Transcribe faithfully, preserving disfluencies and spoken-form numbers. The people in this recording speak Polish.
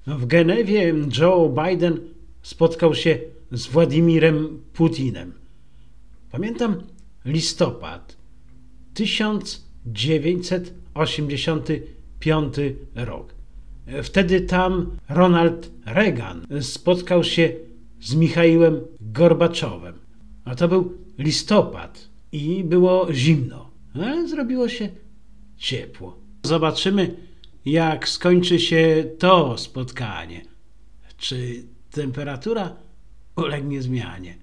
W Genewie Joe Biden spotkał się z Władimirem Putinem. Pamiętam listopad tysiąc dziewięćset osiemdziesiąty piąty rok. Wtedy tam Ronald Reagan spotkał się z Michaiłem Gorbaczowem. A to był listopad i było zimno, ale zrobiło się ciepło. Zobaczymy, jak skończy się to spotkanie. Czy temperatura ulegnie zmianie?